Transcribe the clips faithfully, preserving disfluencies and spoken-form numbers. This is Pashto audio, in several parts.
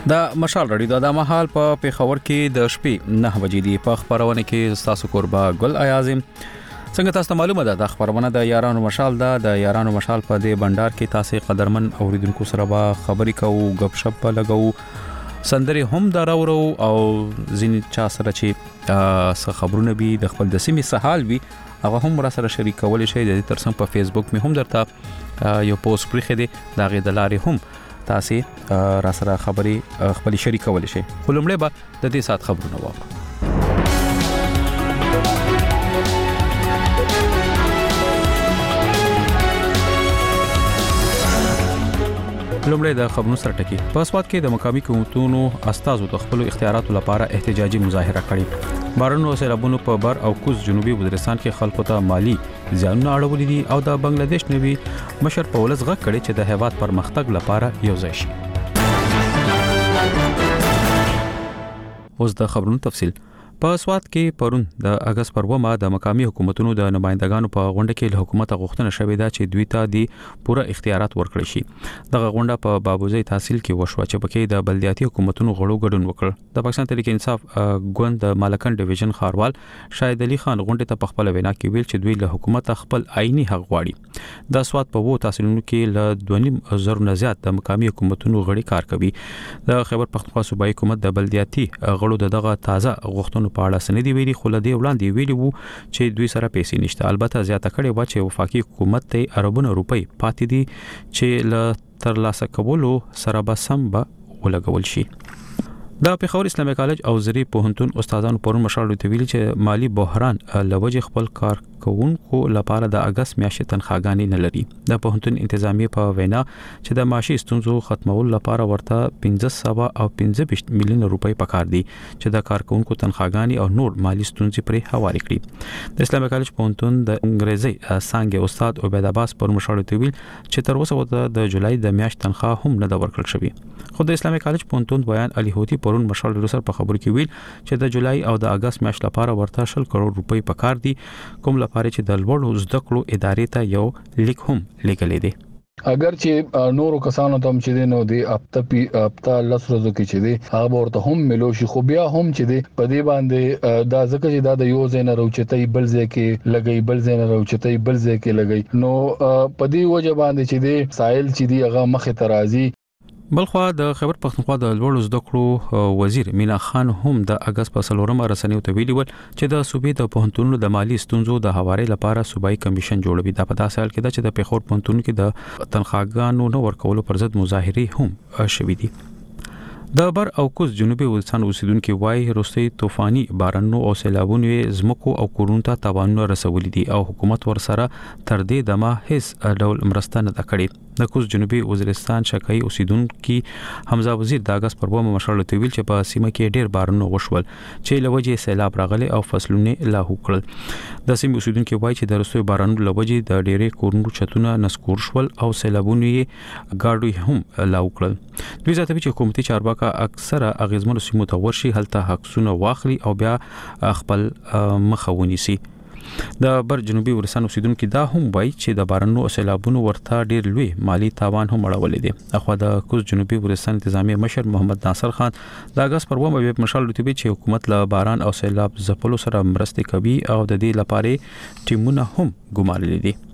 د مشال رادیو د مهال په پیښور کې د شپې نه بجې دی په خبرونه کې تاسو قربا ګل ایازم څنګه تاسو معلومه ده د خبرونه د یارانو مشال ده د یارانو مشال په دې بندر کې تاسو قدرمن اوریدونکو سره به خبرې کوو غب شپ لګو سندري هم دراورو او ځین چا سره چې څه خبرونه به د خپل د سیمې سهال وي هغه هم را سره شریک کول شي د ترڅنګ په فیسبوک می هم درته یو پوسټ پرې خېده دا غي د لارې هم تاسو را سره خبري خپل شریک کول شي خلمړې به د دې سات خبرونه واورو لومړی د خبرونو سره ټکی په اسواد کې د مقامي حکومتونو استازو د خپل اختیاراتو لپاره احتجاجي مظاهره کړې بارونو سیلابونو په بر او کوز جنوبي وزیرستان کې خلکو ته مالی زیانونه اړولې دي او د بنگلاديش نوي مشر په ولز غږ کړي چې د هیواد پرمختګ لپاره یو ځای شي اوس د خبرونو تفصیل په سواد کې پرون د اگست پر ومه د مقامي حکومتونو د نمائندګانو په غونډه کې له حکومت غوښتنه شوې ده چې دوی ته د پوره اختیارات ورکړي شي دغه غونډه په بابوزي تحصیل کې وشوه چې پکې د بلدیاتي حکومتونو غړو ګډون وکړ د پاکستان تحریک انصاف ګوند د مالکن ډیویژن خاروال شاهد علي خان غونډه ته په خپل وینا کې ویل چې دوی له حکومت خپل آئینی حق غواړي د سواد په وو تحصیلونو کې له دوه نیم زره نه زیات د مقامي حکومتونو غړي کار کوي د خیبر پختونخوا صوبایي حکومت د بلدیاتي غړو دغه تازه غوښتنو په اړه سندې ویلي خو له دې وړاندې ویلي وو چې دوی سره پیسې نشته البته زیاته کړي و چې وفاقي حکومت ته اربونه روپۍ پاتې دي چې له ترلاسه کولو سره به سم به ولګول شي د پیښور اسلامي کالج او زری پوهنتون استادانو پرون مشال ته ویلي چې مالی بحران لوجه خپل کار کوونکو لپاره د اگست میاشتې تنخواګانې نه لري د پوهنتون انتظامی په وینا چې د معاشي ستونزو ختمولو لپاره ورته پنځه سوه او پنځه میلیون روپۍ پکار دي چې د کارکونکو تنخواګانې او نور مالی ستونزې پرې حواله کړي د اسلامي کالج پوهنتون د انګریزي څنګه استاد عبید عباس پر مشال ته ویل چې تر اوسه وته د جولای د میاشتې تنخواه هم نه د ورکړل شوی خو د اسلامي کالج پوهنتون بیان علي هوتی پرون مشال رسر په خبر کې ویل چې د جولای او د اگست میاشتې لپاره ورته شل کروڑ روپۍ پکار دي کوم لپاره چې د لوړو زده کړو ادارې ته یو لیک هم لیکل دي اگر چې نورو کسانو ته چې دي نو دی اپتا پی اپتا لس ورځو کې چې دي هغه ورته هم ملو شي خو بیا هم چې دي په دې باندې دا ځکه چې دا د یو ځای نه روچتای بل ځای کې لګي بل ځای نه روچتای بل ځای کې لګي نو په دې وجه باندې چې دي سائل چې دي هغه مخه ترازی بلخوا د خیبر پختونخوا د لوړو زده کړو وزیر مینا خان هم د اگست په څلورمه رسنیو ته ویلي ول چې د صوبې د پوهنتونونو د مالی ستونزو د حوالې لپاره صوبایي کمیشن جوړوي دا په داسې حال کې ده چې د پیښور پوهنتون کې د تنخواګانو نو ورکولو پر ضد مظاهره هم شوې دي د بر او کوز جنوبي وزیرستان اوسیدونکو وای روسي طوفاني بارانونو او سیلابونو زمکو او کورونو ته تاوانونه رسولي دي او حکومت ورسره تر دې دمه هیڅ ډول مرسته نه کړې د کوز جنوبي وزیرستان شکای اوسیدونکو حمزه وزیر د اگست پر ومه مشال ته ویل چې په سیمه کې ډېر بارانونه وشول چې لوجه سیلاب راغلي او فصلونه لاهو کړل د سیمه اوسیدونکو وای چې د روسي بارانونو لوجه د ډېرې کورونو چتونه نسکور شول او سیلابونه یې گاډوي هم لاهو کړل دوی ځاتوي چې حکومتي چارواکي اکثره اغیزمنو سیمو ته ورشي هلته حقونه واخلي او بیا خپل مخاوني سي د بر جنوبي ورسان اوسیدونکو دا هم وایي چې د بارانو او سیلابونو ورته ډیر لوی مالی تاوان هم اړولې دي اخو د کوز جنوبي ورسان انتظامی مشر محمد ناصر خان د اگست پر ومه مشال رتبه چې حکومت له باران او سیلاب ځپلو سره مرسته کوي او د دې لپاره ټیمونه هم ګمارلي دي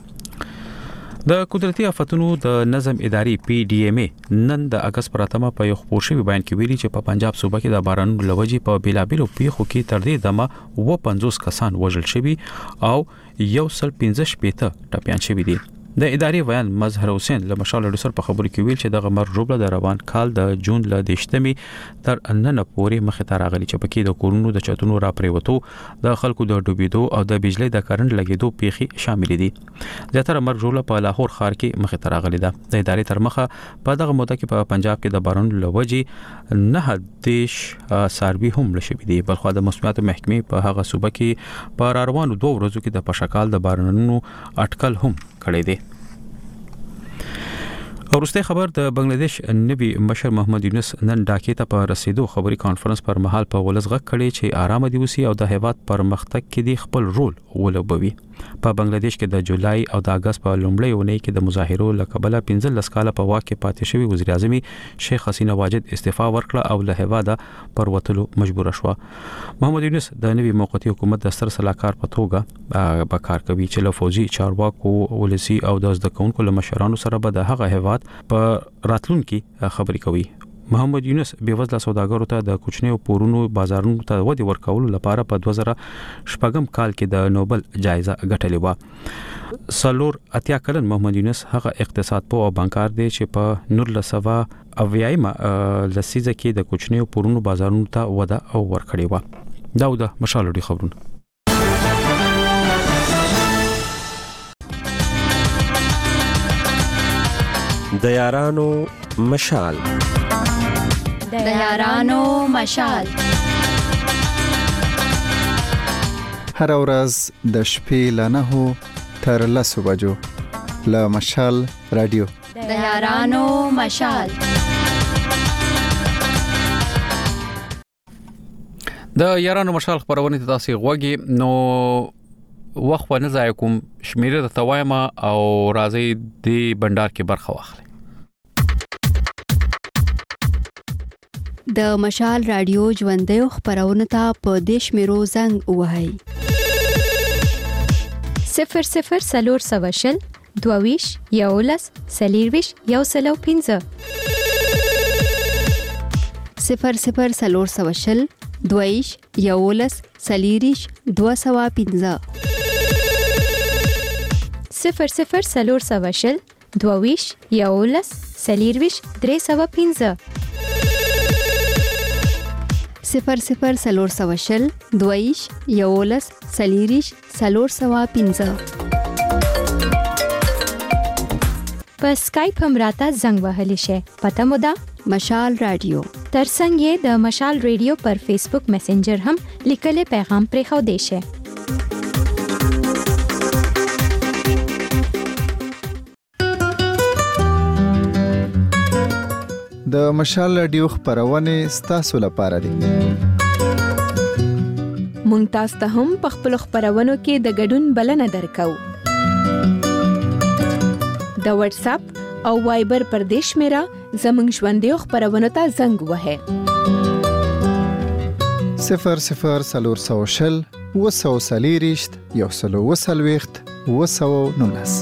د قدرتي آفتونو د نظم اداري پی ډی ایم ای نن د اگست پراتمه په یو خبر شوی بیان کې ویلي چې په پنجاب صوبه کې د بارانونو لوجي په بیلابیلو پیښو کې تر دې دمه و پنځوس کسان وژل شوي او یو سل پنځه شپېته ټپيان شوي دي د ادارې بیان مظهر حسین له مشال رسر په خبرو کې ویل چې د غمر جوړه د روان کال د جون ل دیشتمي تر نن پورې مخه ته راغلي چې پکې د کورونو د چتونو را پریوتو د خلکو د ډوبېدو او د بجلی د کرنټ لګېدو پیښې شامل دي زیاتره مر جوړه په لاهور ښار کې مخه ته راغلي ده د ادارې تر مخه په دغه موده کې په پنجاب کې د باران لوجي نه دیش سروي هم لشي دي بلخو د مسؤلیت محکمې په هغه صوبه کې په روانو دوه ورځو کې د پشکال د بارانونو اټکل هم کړی دی ورسته خبر د بنگلاديش نبی مشر محمد یونس نن ډاکې ته په رسیدو خبري کانفرنس پر مهال په ولزغه کړي چې آرام دي وسی او د هیواد پر مختګ کې دی خپل رول ولوبوي. په بنگلاديش کې د جولای او د اگست په لومړۍ اونۍ کې د مظاهرو لکبله پنځه لس کاله په واک کې پاتې شوی وزیر اعظم شیخ حسینه واجد استعفا ورکړه او له هیواده پر وتلو مجبور شو. محمد یونس د نوي موقتی حکومت د ستر سلاکار په توګه به کار کوي چې له فوجي چارواکو ولسی او د زده کوونکو له مشرانو سره به د هغه هیواد په راتلونکي خبرې کوي. محمد یونس بیوزله سوداګرو ته د کوچنیو پورونو بازارونو ته ودی ورکولو لپاره په دوه زره شپږم کال کې د نوبل جایزه ګټلې و. سلور اتیا کلن محمد یونس هغه اقتصاد په او بانکار دی چې په نور لسوا اویایمه لسیزه کې د کوچنیو پورونو بازارونو ته وده او ورکړې و. دا د مشال لري خبرونه. د یارانو مشال د یارانو مشال هر ورځ د شپې له نهو تر لسو بجو له مشال رادیو د یارانو مشال. د یارانو مشال خبرونه ته تاسو غوږی نو وخت نه ځای کوم شمیره د توایما او راځي د بندر کې برخه واخلي. د مشال رادیو ژوندې خبرونه ته په دیش میرو زنګ وهاي صفر صفر سلور سواشل دوویش یولس سلیرویش یو سلو پینزه صفر صفر سلور سواشل دوویش یولس سلیریش دو سوا پینزه صفر صفر سلور سواشل دوویش یولس سلیرویش درې سوا پینزه صفر صفر سلور سواشل دویش یولس سلیریش سلور سوا پینزه. په سکایپ هم راته زنګ وهلی شي. پته مو ده مشال رادیو. ترڅنګ یې د مشال رادیو پر فیسبوک میسنجر هم لیکل پیغام پرې خو دی شي. د مشال رادیو خبرونه ستاسو لپاره دي. مونږ تاسو ته هم په خپل خبرونو کې د ګډون بلنه درکو. د واتس اپ او وایبر پر دیش میرا زمنګ ژوندې خبرونه ته زنګ وهه صفر صفر سلور سوشل وسو سلیریشت یو سلو وسلويخت وسو نونس.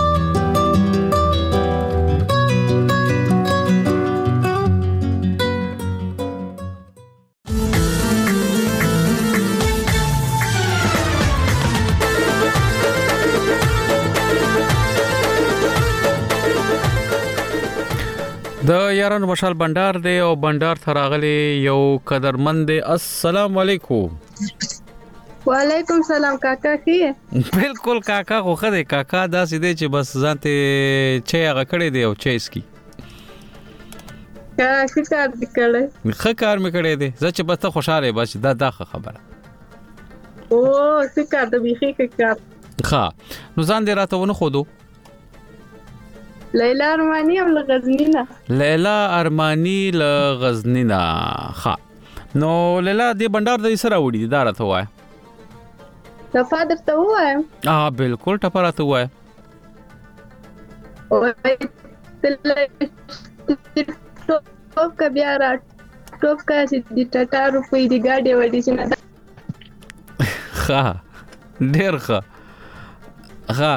د یارانو مشال بندر دی او بندر تراغلی یو قدرمند. السلام علیکم. وعلیکم سلام کاکا خیر. بالکل کاکا خو خدای کاکا دا سیده چې بس ځانته چي هغه کړی دی او چي اسکی کا څه کار وکړې؟ ښه کار مې کړی دی زه چې بس ته خوشاله بس دا دا خبره. او څه کار د بيخي کار. ښه نو ځان دې راته ونه خودو. لیلا ارمانی ام لغزنینا. لیلا ارمانی لغزنینا. ښه نو لیلا دې بندر د سره وړي دا راته وای. ټپا درته وایم. اه بالکل ټپا راته وای. او ټوپ کا بیا را ټوپ کا چې د ټاټا روپې دی ګاډي وډی چې نه. ښه ډېر ښه. ښه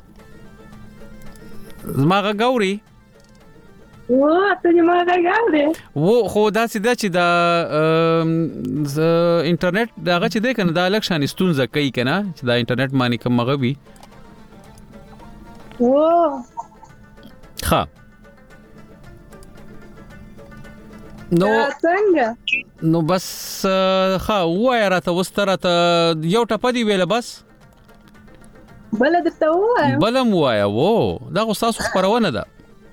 زماغه ګوري و ته زماغه ګوري و خو دا سیده چې دا انټرنیټ داغه چې دی کنه دا الکشن ستونزه کوي کنه چې دا انټرنیټ مانی کوم مغوي و ها نو څنګه نو بس ها وای راته وستره ته یو ټپ دی ویله بس بل درته وایم. بلم وایا وو دا خو تاسو خبرونه ده.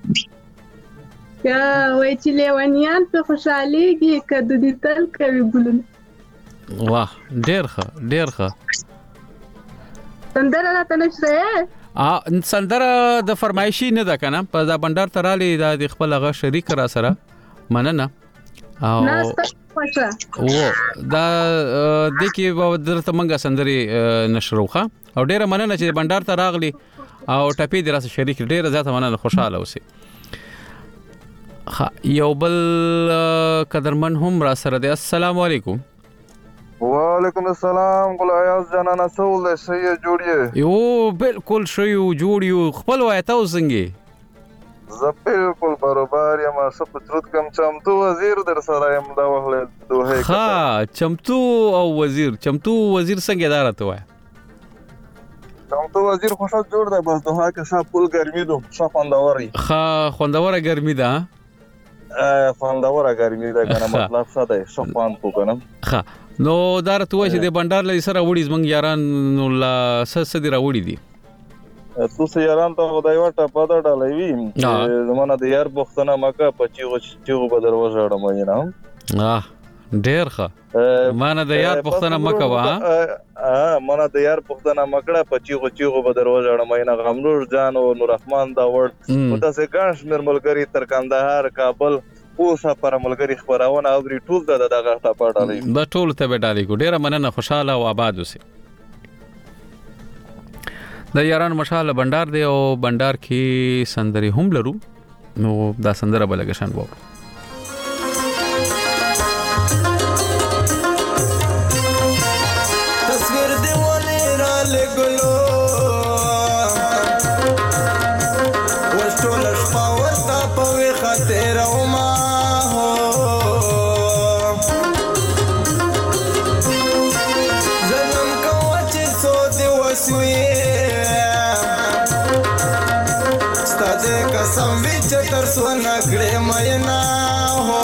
یا وای چې لیوانیان په خوشاليږي کده دې تل کوي بولن. واه ډېر ښه ډېر ښه. سندره راته نشته. ا سندره د فرمایشي نه ده کنه په دا بندر ترالی د خپل غ شریک را سره مننه او او دا د کی درته منګه سندري نشروخه او ډیره مننه چې بندر ته راغلی او ټپی د راس شریک ډیره زیاته مننه خوشاله اوسئ. یو بل قدرمن هم را سره دی. السلام علیکم. وعلیکم السلام. ګل ایاز جانانه سول شي جوړیه یو بالکل شي جوړیو خپل وایته وسنګي زه بالکل برابر یم. څه پترود کم چمتو وزیر در سره یم دا وهله دوه ها چمتو او وزیر چمتو وزیر څنګه اداره وای چمتو وزیر خوشا جوړ دی بس دوه کې صاحب پول ګرمي دو صاحب خوندوري ها خوندوره ګرمي ده ا خوندوره ګرمي ده کنه مطلب څه دی شپان کو کنه ها نو دارته وای چې د بندر لې سره وړي زمنګ یاران نو لا س س دی راوړي دي تو سیاران ته خدای ورته پاده ډالوي زمونه د یار بوختنه مکه پچیغو چیغو په دروازه اړم نه اه ډیر ښه مانه د یار بوختنه مکه وا اه مانه د یار بوختنه مکړه پچیغو چیغو په دروازه اړم نه غمنور جان او نور رحمان دا ورډ متاسه ګاش مرملګری تر کندهار کابل اوسه پر ملګری خبرونه او ری ټول د دغه ټاپه ډالي د ټول ته به ډالي کو ډیره مننه خوشاله او آباد اوسئ. د یاران مشال بندر دی او بندر کې سندري هم لرو نو دا سندره بلګشن وو تصویر دی ولې را لګلو وشتول شپه ورته په خاطر او ما هو زلم کوه چې سو دی وسوي قسم وچ تر سونه کړې مینا هو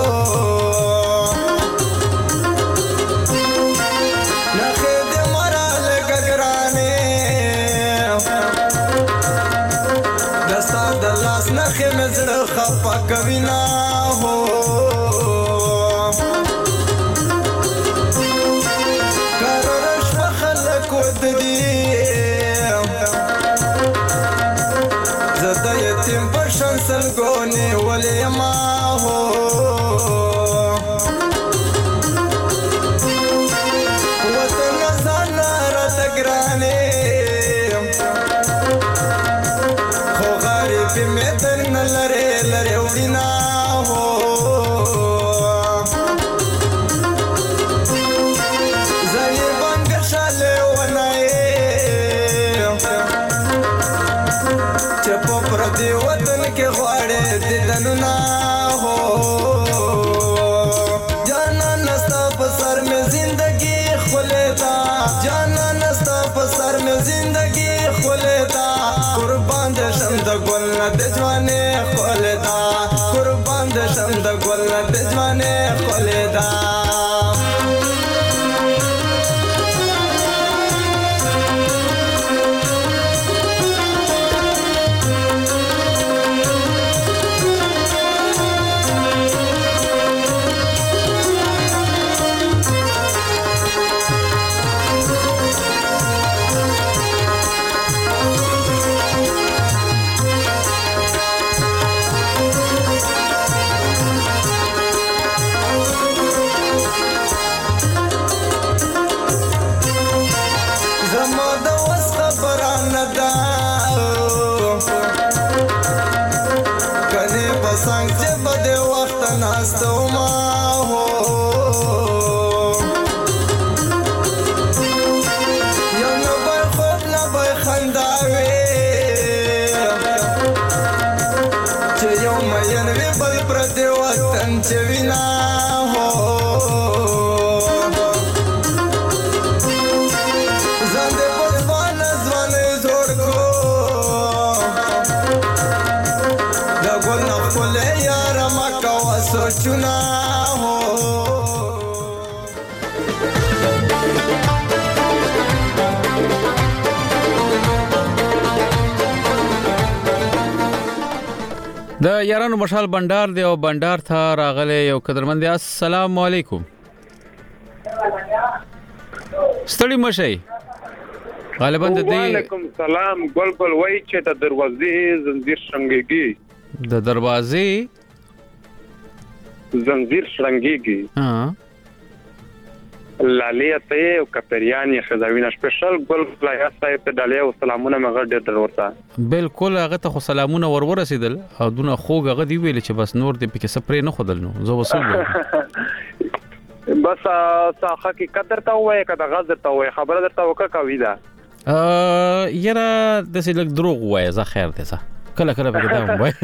نخې دې مرال ګګرانې دستا د لاس نخې مزړه خپه کوي نا هو کارش په خلک ود دي تیم پرشن سلگونی ولی ما ہو وطن زانا را تگرانے خو غریبی میں در نلرے لرے وڑینا ہو زنی بانگ شالے ونائے چپو پردی وطن کے غواړې دیدنو نا ہو جانا نستا پسر میں زندگی خلیتا جانا نستا پسر میں زندگی خلیتا قربان دے شم د ګل نه د ځواني خلیتا قربان دے شم د ګل نه د ځواني خلیتا د یارانو مشال بندر دی او بندر ته راغلی یو قدرمن دی. السلام علیکم. ستړي مشي غالبا د دې وعلیکم سلام ګل ګل وای چې د دروازې زنجیر شرنګيږي د دروازې زنجیر شرنګيږي ها لاليه ته او کپریان یې خزاوینه سپیشل ګل ګل یا صاحب ته ډالې او سلامونه مغه ډېر درورته بالکل هغه ته خو سلامونه ورور رسیدل او دونه خوګ هغه دی ویل چې بس نور دې پکې سپری نه خدل نو زه وسوم بس صاحه کی قدر ته وای کده غزر ته وای خبره درته وکړه کوي دا ا یرا د سې لګ دروغ وای زه خیر ده کله کله به دا وای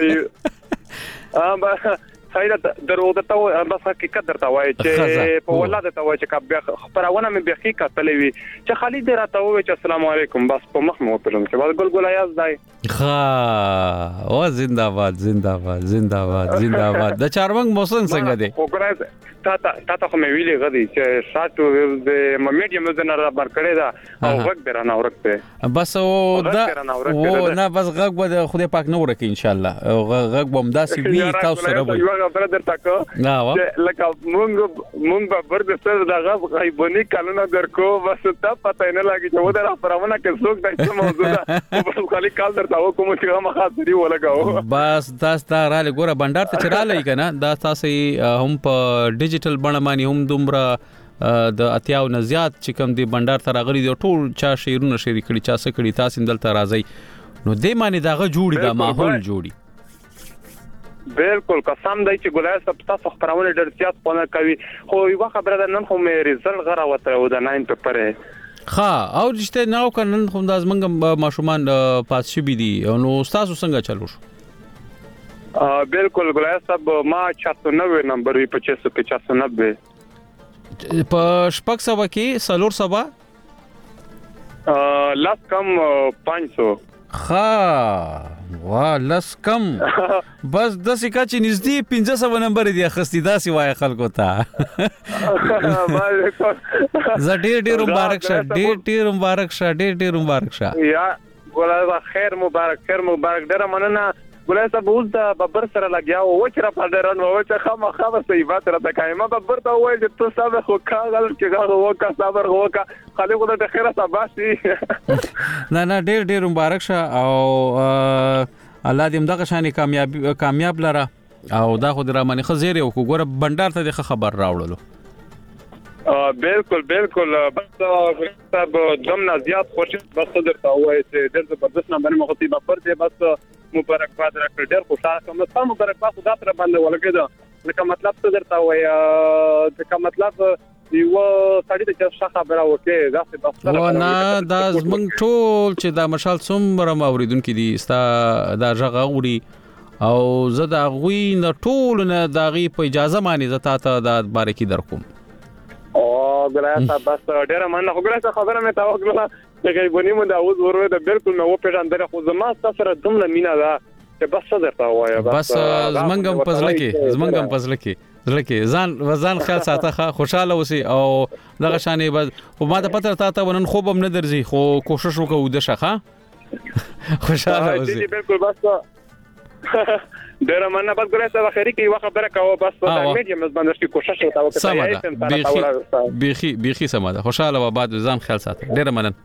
ا بس خیر درو درته بس حقیقت درته وای چې په ولادت ته وای چې کبه خبرونه مې بخي کتلې وي چې خالد راته وای چې السلام علیکم بس په مخ مو پرم چې بس ګل ګل یاز دای ها او زنده‌باد زنده‌باد زنده‌باد زنده‌باد د چارمنګ موسم څنګه دی وګورئ تا تا تا خو مې ویلې غدي چې شاتو د میډیم زنه را بار کړی دا او وخت درنه ورکته بس او دا و نه بس غږ به خدای پاک نو ورکه ان شاء الله غږ بم داسي وی تاسو سره وي یو خبره درته کو لکه مونږ مونږ به برد سره دا غږ غیبونی کلونه درکو بس ته پته نه لګي چې ودره پرونه کې څوک د موضوع ده بس خالي کال درته کوم چې ما خاطري ولګاو بس تاسو ته را لګوره بندر ته چرالې کنه دا تاسو هم په ډیجیټل بڼه هم دومره د اتیاو نه زیات چې کوم دی بندر ته راغلي دی ټول چا شیرونه شری کړي چا څه کړي تاسو دلته راځي نو دې معنی داغه جوړي دا ماحول جوړي بالکل قسم دی چې ګلای صاحب تاسو خبرونه ډېر زیات پونه کوي خو یو خبره ده نن خو مې ریزلټ غره وته و د ناین پیپر ها او رښتیا نو کنن خو د ازمنګ ماشومان پاس شي دي نو تاسو څنګه چلو شو بالکل ګلای صاحب ما چاته نوې نمبر وی پچاس پچاس نوې په شپږ سو کې سلور سبا لاس کم پانچ سو ها وا لاس کم بس د سکه چې نږدې پنځه سو نمبر دی اخستې داسې وای خلکو ته زه ډېر ډېر مبارک شه ډېر ډېر مبارک شه ډېر ډېر مبارک شه یا ګلای خیر مبارک خیر مبارک ډېر مننه ګلای صاحب اوس د ببر سره لګیا او چې را پډرن و چې خامہ خامہ صحیح بات را تکای ما ببر ته وای چې تو صاحب خو کاغل کې غو وکا صبر وکا خالي خو د خیره صباشي نه نه ډېر ډېر مبارک شه او الله دې مدغه شانې کامیاب کامیاب لره او دا خو درامنه خزيره او ګوره بندر ته د خبر راوړلو بالکل بالکل بس صاحب دمنا زیات خوشی بس درته وای چې ډېر زبردست نمبر مخ ته ببر دې بس مبارکباد راکړ ډېر خوشاله کوم تاسو مبارکباد خدا تر باندې ولګیدا لکه مطلب څه درته وای دا مطلب یو سړی د څه خبره وکي دا څه بس و نه دا زمنګ ټول چې دا مشال څومره اوریدونکو دي ستا دا ژغه اوري او زه دا غوي نه ټول نه داغي په اجازه باندې زتا ته د بارکی در کوم او ګلای صاحب بس ډېر مننه خو ګلای صاحب خبره مې تا وکړه چې غیبونی مو دا اوس ورو ده بالکل نو پیژندل خو زما سره دومره مینا ده چې بس درته وایا بس زمنګم پزله کې زمنګم پزله کې زړه کې ځان وزن خیال ساته خوشاله اوسې او دغه شانې بس خو ما ته پته تا ته ونن خوب هم نه درځي خو کوشش وکړو د شخه خوشاله اوسې بالکل بس ډېر مننه بس ګره څه خیری کې یو خبره کوو بس په میډیم باندې چې کوشش وکړو چې بيخي بيخي سماده خوشاله و بعد ځان خیال ساته ډېر مننه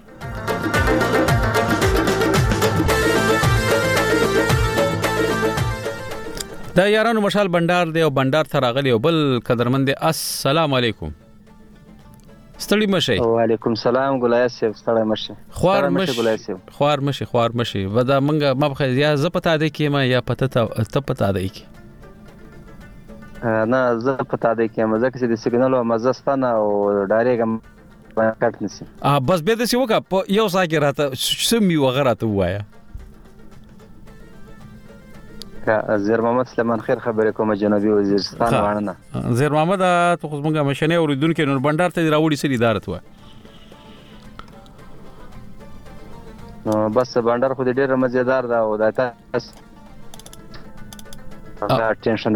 دا یارانو مشال بندر دی او بندر ته راغلی او بل قدرمند السلام علیکم ستړي مشه وعلیکم السلام ګلای صاحب ستړي مشه خوار مشه ګلای صاحب خوار مشه خوار مشه ودا منګه ما بخ یا ز پتا دی کی ما یا پته ته پتا دی کی نه ز پتا دی کی ما ځکه چې د سیګنال او مزستانه او ډایرګم کټ نسی ا بس به د سی وکا یو ساګه راته سمي وغراته وایا زیر محمد سلیمان خیر خبرې کوم جنوبي وزیرستان وانه زیر محمد ته خو موږ مشنه اوریدونکو نور بندر ته راوړي سری ادارت و نو بس بندر خو ډېر مزیدار دا او دا تاسو دا ټینشن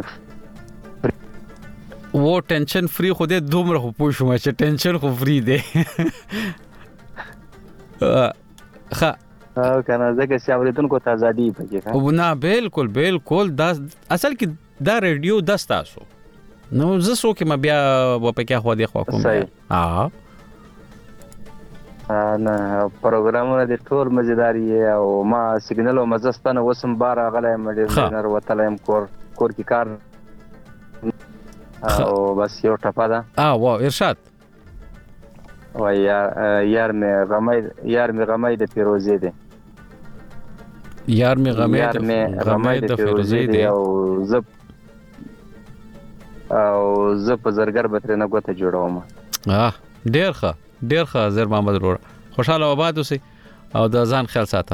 و ټینشن فری خو دې دومره خو پوه شوم چې ټینشن خو فری دی ها او کنه زګه چې اوریدونکو ته ازادي پکې ښه او نه بالکل بالکل دا اصل کې دا ریډیو د تاسو نو زه سو کې ما بیا و پکې خو دې خو کوم ها نه پروګرامونه د ټول مزیدار او ما سیګنل او مزستانه وسم بار غلای مډیر نه وتلایم کور کور کی کار او بس یو ټپه ده اه واو ارشاد و یار یار می غمای یار می غمای د پیروزی دی یار می غمای غمای د پیروزی دی او زب او زه په زرګر بتره نه غوته جوړوم اه ډیر ښه ډیر ښه زر محمد وروړه خوشاله آباد اوسئ او د ځان خیال ساته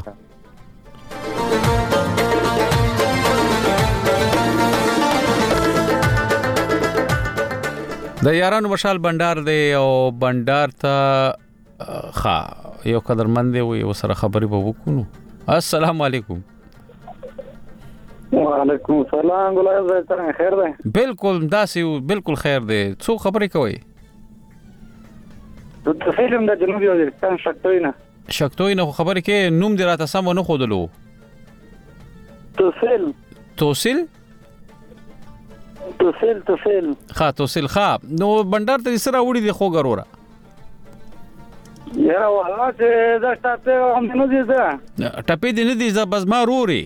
د یارانو مشال بندر دی او بندر ته ښه یو قدرمند دی او سره خبرې به وکړو السلام علیکم وعلیکم السلام ګلای زه خیر ده بالکل داسې بالکل خیر دی څو خبرې کوي د فلم د جنوبي وزیرستان شکتوینه شکتوینه خبرې کې نوم دی راته سم نه خودلو توسل توسل توسل توسل ښه توسل ښه نو بندر ته سره وړي دی خو ګروره یا والله چې دا ټاپه هم نه دي زه ټاپه دې نه دي زه بس ما روري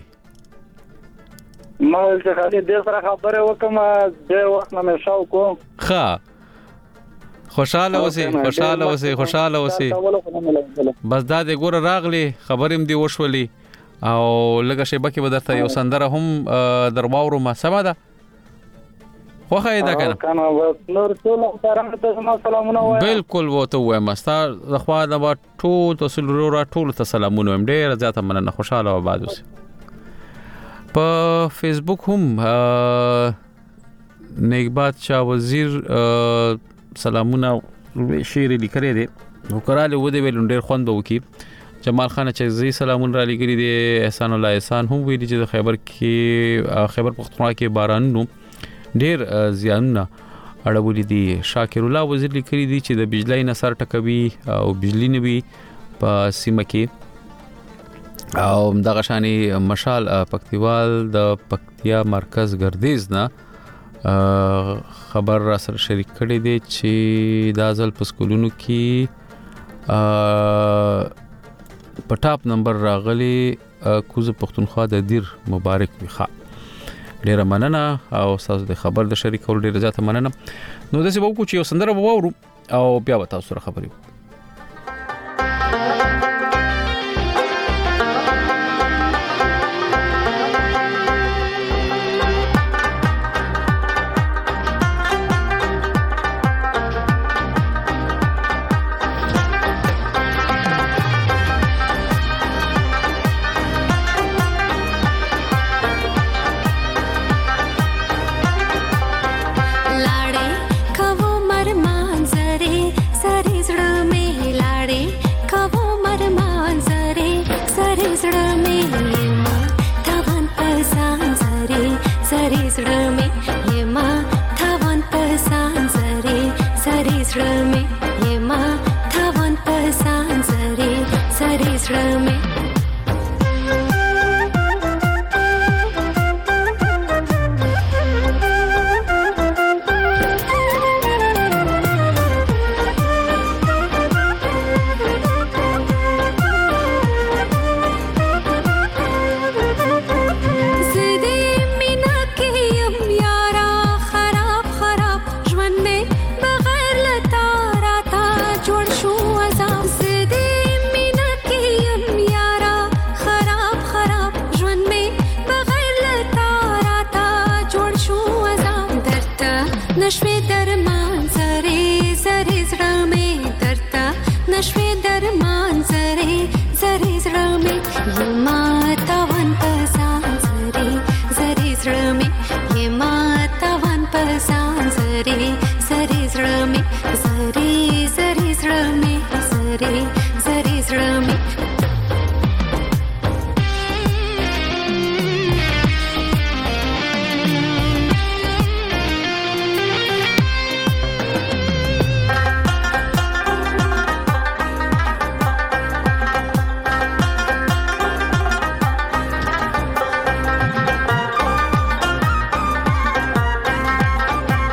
ما ولته خالي دې سره خبره وکم د وخت نه مې شاو کو ښه خوشاله اوسې خوشاله اوسې خوشاله اوسې بس دا دې ګور راغلي خبرېم دی وشولي او لږه شی بکه بدرته یو سندره هم درواورو ما سما ده خوخه دا کنه کنه نور ټول سره ته سلامونه وایم بالکل وته وایم استا خو دا ټول تاسو را ټول ته سلامونه وایم ډیر زیاته مننه خوشاله آباد اوسې په فیسبوک هم نیکبات شاه وزیر سلامونه شعر لیکره دي وکړاله و دې ویل ډیر خوند وکي جمال خان چغزي سلامونه را لګري دي احسان الله احسان هم ویلي چې خیبر کې خیبر پختونخوا کې باران نو ډیر زیانونه اړولې دي شاکر الله وزیر لیکري دي چې د بجلی نه سر ټکوي او بجلی نه وي په سیمه کې او دغه شانی مشال پکتیوال د پکتیا مرکز ګردیز نه خبر را سره شریک کړی دی چې د ازل په سکولونو کې په ټاپ نمبر راغلي کوزه پښتونخوا د دیر مبارک وي ښه ډیره مننه او تاسو د خبر د شریک کول ډیره زیاته مننه نو داسې وکړو چې یو سندره وورو او بیا به تاسو سره خبرې وکړو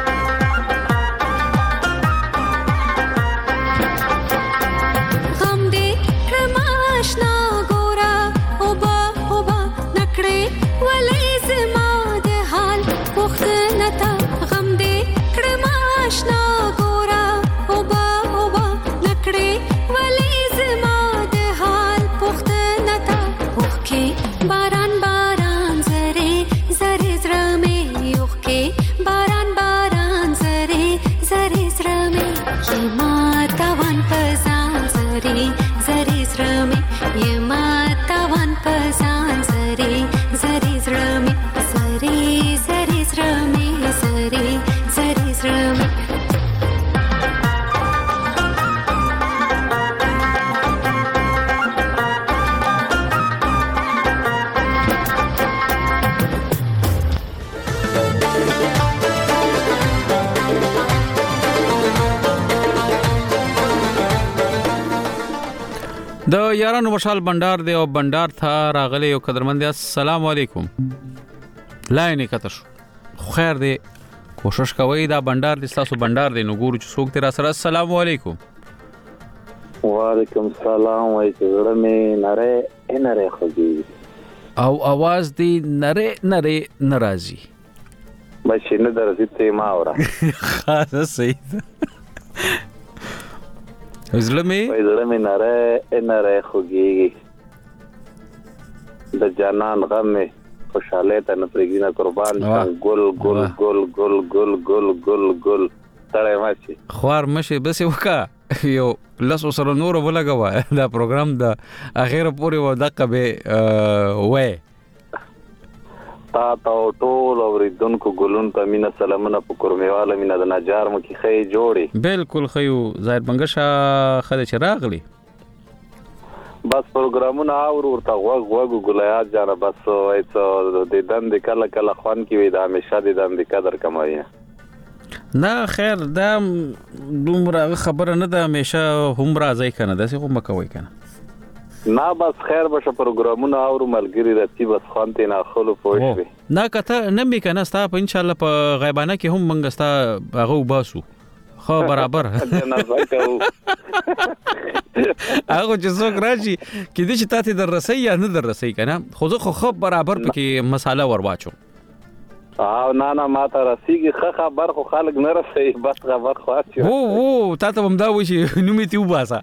हम زړه مې یما تاوان پسان زری زری زړه مې زری زری زړه مې زری زری زړه مې د یارانو مشال بندر دی او بندر ته راغلی یو قدرمند السلام علیکم لاینه کتر خیر دی کوشش کوي دا بندر دی تاسو بندر دی نو ګورو چې څوک تیر سره السلام علیکم وعلیکم السلام وای چې مې نره نره خوږي او आवाज دی نره نره ناراضي ماشینه درځي ته ما اورا خاصه صحیح زړه مې زړه مې نره نره خوږي د جانان غم مې خوشاله ته نه پرېږدي نه قربان ګل ګل ګل ګل ګل ګل ګل ګل تړې ماشي خوار مشه بس وکا یو لاسو سره نور ولګوا دا پروګرام د اخیره پورې و دقه به وې تا تا ټول اوریدونکو ګلون ته مینا سلامونه په کورمیواله مینا د نجار مو کې خې جوړي بالکل خيو ظاهر بنګشا خله چراغلی بس پروګرامونه اور ورته غوغ غوغ ګلایات جاره بس ایڅ د دند کله کله خوان کې وي د همیشه د دند قدر کمایي نه خیر دا دومره خبره نه ده همیشه هم راځي کنه داسې خو مکوي کنه نه بس خیر بشه پروګرامونه او ملګری راځي بس خوانته نه خلو پوښوي نه کته نه می کنه ستا په ان شاء الله په غیبانه کې هم منګ ستا هغه وباسو خو برابر نه وکاو هغه چې څوک راځي کې دې چې تاسو در رسي یا نه در رسي کنه خو خو خو برابر پکې مساله ورواچو او نه نه ما ته رسیږي خه خبر خو خلک نه رسي بس خبر خو اچو وو وو تاسو هم دا وشي نومې تی وباسا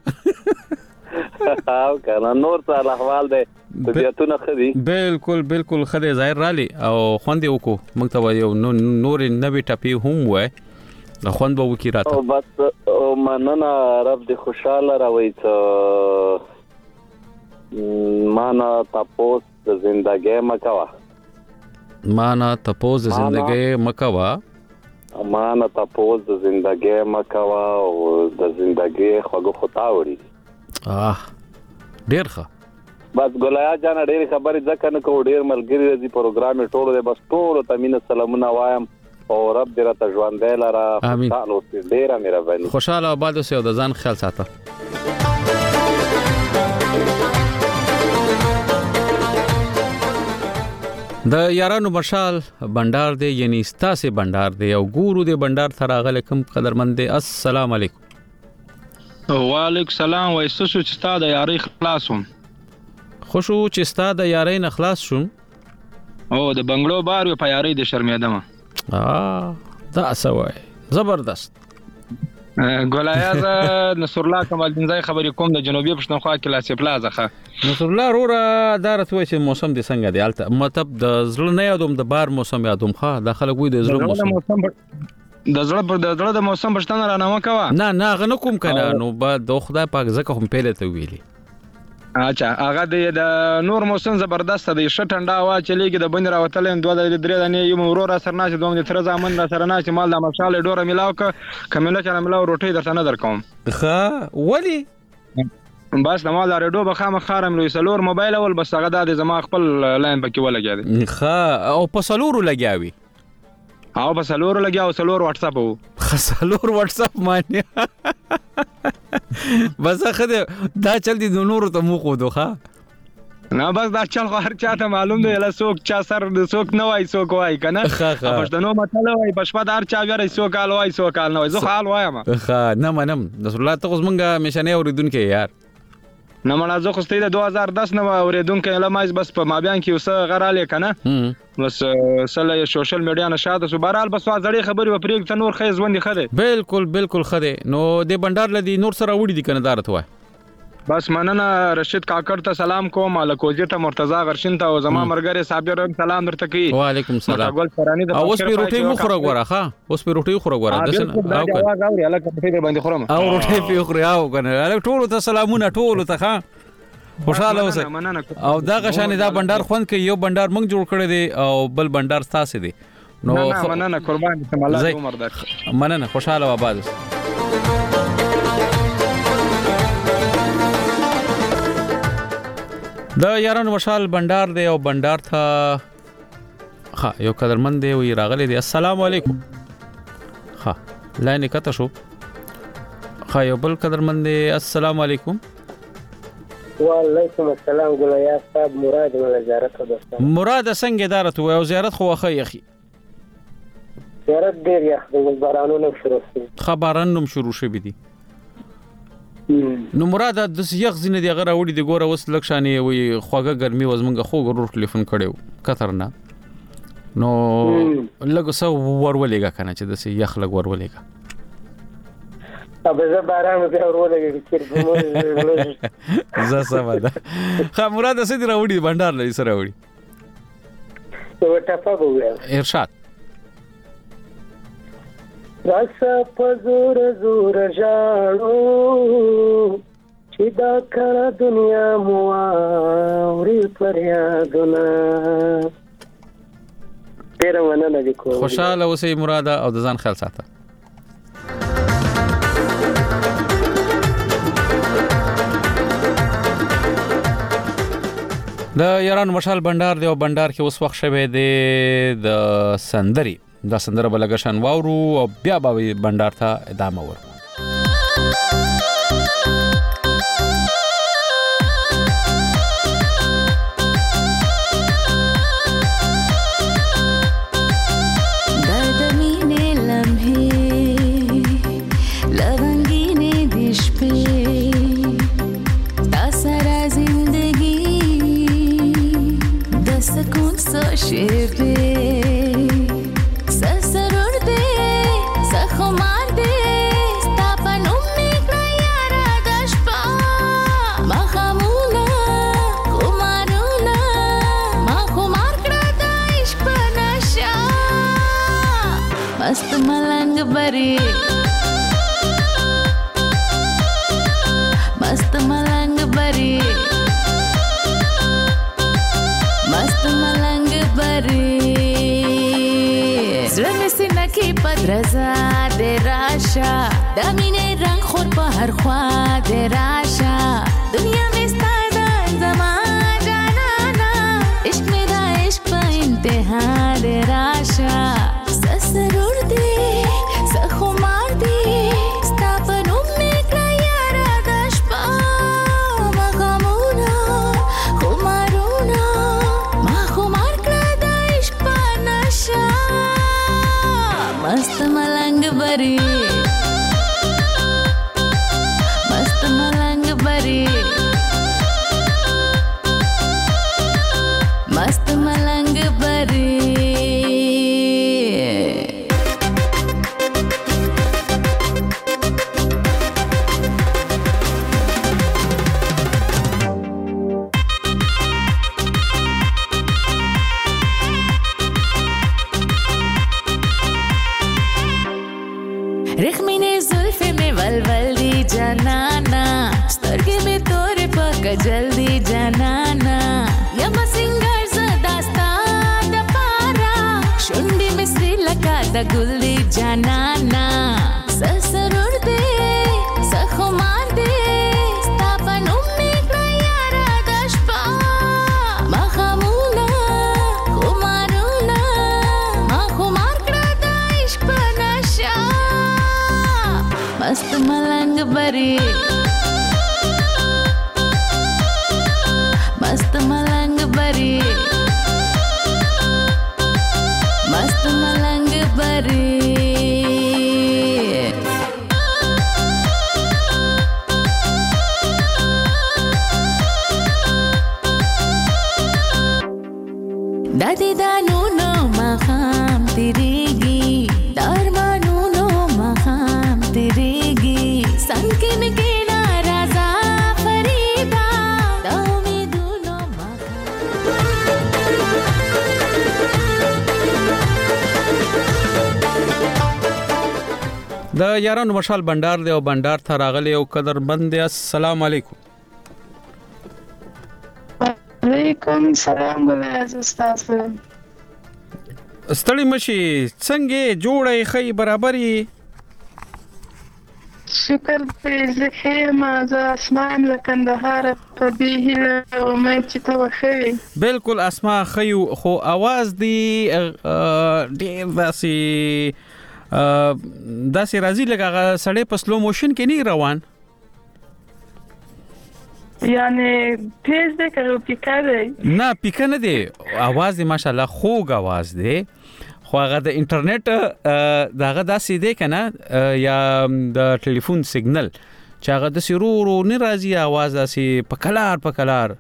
او کنه نور څه احوال دی طبيعتونه خدي بالکل بالکل خدي ظاهر رالي او خوند وکړو موږ ته یو نور نوې ټاپي هم وای خوند به وکړي راته او بس او مننه رب دې خوشاله راوي ته معنا تاسو د ژوندۍ مکوا معنا تاسو د ژوندۍ مکوا معنا تاسو د ژوندۍ مکوا او د ژوندۍ خوګو خطاوري اه ډیر ښه بس ګلایا جان ډیر خبرې ځکه نه کو ډیر ملګری دې پروګرام ټولو دې بس ټولو ته مين سلامونه وایم او رب دې راته ژوند دی لاره خوشاله اوسې ډیر مهرباني خوشاله آباد اوسې او د ځان خیال ساته د یارانو مشال بندر دی یعنی ستاسو بندر دی او ګورو دی بندر تراغله کوم قدرمند دی السلام علیکم وعلیکم السلام وایسو چې ستا د یاري خلاصوم خوشو چې ستا د یاري نه خلاص شوم او د بنگلو بار په یاري د شرمېدم اه دا سوای زبردست ګولایاز نصر الله کمال دین ځای خبرې کوم د جنوبي پښتونخوا کلاسي پلازه ښه نصر الله رورا دا راتوي چې موسم د څنګه دی الته مطلب د زړه نه یادوم د بار موسم یادوم ښه د خلک وي د زړه موسم د زړه پر د زړه د موسم پښتنه را نه کوه نه نه غنه کوم کنه نو با د خدای پاک زکه هم پیله ته ویلي اچھا هغه د نور موسم زبردست دی ش ټنډا وا چلیږي د بن راوتل دوه د درې دنه یو ورور سره نه چې دوم د تر ځامن را سره نه چې مال د مشال ډوره ملاو ک کمنه چې ملاو روټي درته نه درکوم ښه ولی بس د مال ریډو بخامه خارم لوي سلور موبایل اول بس هغه د زما خپل لاین پکې ولګی ښه او په سلورو لګیاوي او په سلور لګیا او سلور واتس اپ وو خسلور واتس اپ مانی بس خدای دا چل دي د نور ته مو خو دوخه نه بس دا چل خو هر چاته معلوم دی له څوک چا سر د څوک نه وای څوک وای کنه پښتنو مطلب وای پښپا دار چا غره څوک حال وای څوک حال نه وای زه حال وایم ښه نه منم رسول الله ته زمونږه مشنه اوریدونکو یار نه مړه زه خو ستې د دوه هزار دس نه اوریدونکو لمایز بس په مابین کې وسه غراله کنه بس سله سوشل میډیا نشاته سو بهرحال بس ځړې خبرې و پرېګ ته نور خیز وندې خده بالکل بالکل خده نو د بندر لدی نور سره وړي دي کنه دارت وای بس مننه رشید کاکړ ته سلام کوم الکوزی ته مرتضی غرشین ته او زما مرګره صابر سلام درته کوي وعلیکم السلام او اوس په روټي مخ راغوره ښا اوس په روټي خو راغوره دسن او کنه او الک په باندې خورم او روټي په خو راو کنه الک ټول ته سلامونه ټول ته ښا خوشاله اوسئ او دا غشانې دا بندر خوند کې یو بندر موږ جوړ کړی دی او بل بندر تاسو دی نو مننه قربان ته الله عمر درکړي مننه خوشاله و آباد د یارانو مشال بندر دی او بندر ته ها یو قدرمن دی وی راغلی دی السلام علیکم ها لاین کته شو ها یو بل قدرمن دی السلام علیکم وعلیکم السلام ګل یا صاحب مراد ول زیارت دوستان مراد څنګه اداره و او زیارت خو واخی اخی زیارت ډیر یخ د بارانونو شروع شي خبرانم شروع شوی دی نو مراد د یخ زینه دی غره وړي دی ګوره وس لکشانې وي خوګه ګرمي وزمنګ خو ګرور ټلیفون کړو کترنا نو لګو سو ورولېګه کنه چې د یخ لګ ورولېګه ابه زه باران به ورولېګه چې زه سم ده خا مراد سې دی راوړي بندر لې سره راوړي یو ټاپه وې ارشاد راسا پزور زور جاړو چې دا کړه دنیا مو اوري پر یادونه ډیر مننه لیکو خوشاله اوسئ مراد او د ځان خیال ساته د یاران مشال بندر دی او بندر کې اوس وخت شوه دی د سندري دا سندره بلګشن واورو او بیا به بندر ته ادامه ورکړو मस्त मलंग बरी मस्त मलंग बरी मस्त मलंग बरी زړه سي نکي پدرزا د راشا د مینې رنگ خور په هر خوا د راشا دنیا مې ستاده زما جانانا عشق مې دا عشق په انتها د راشا سرور دی سخمار دی ستا په نوم مې کړه یاره د شپه مغمونه خمارونه ما خمار کړه د عشق په نشه مست ملنګ بری مست ملنګ بری مست ملنګ بری जल्दी जनाना यम सिंगर सदास्ता द पारा शुंडी में श्रीलंका द गुल्ली जनाना ससरुर दे सखुमार दे स्थापन उम्मी कयारा दशपा मखमुना कुमारुना मखुमार क्रदा इश्क नशा मस्त मलंग बरी मस्त मलंग बरी मस्त मलंग बरी दादी दानू नो मखाम तिरेगी दरमानू नो मखाम तिरेगी संके में केना राजा फरीदा د یارانو مشال بندر دی او بندر ته راغلی او قدر بند السلام علیکم علیکم سلام ګلایز استاد. ستړي مشي څنګه جوړه خی برابرې؟ شکر دې خیر ما ز اسمان لکندهار په دې هیله امید چې ته وخی. بالکل اسما خیو خو आवाज دی ډیر داسي داسي راځي لکه سړی په سلو موشن کې نه روان، یعنی تیز دی که پیکا دی؟ نه پیکا نه دی، आवाज دی ماشاءالله خوږ आवाज دی، خو هغه د انټرنیټ دغه داسې دی کنه یا د ټلیفون سیګنل چې هغه د سرورو نه راځي आवाज داسې په کلار په کلار.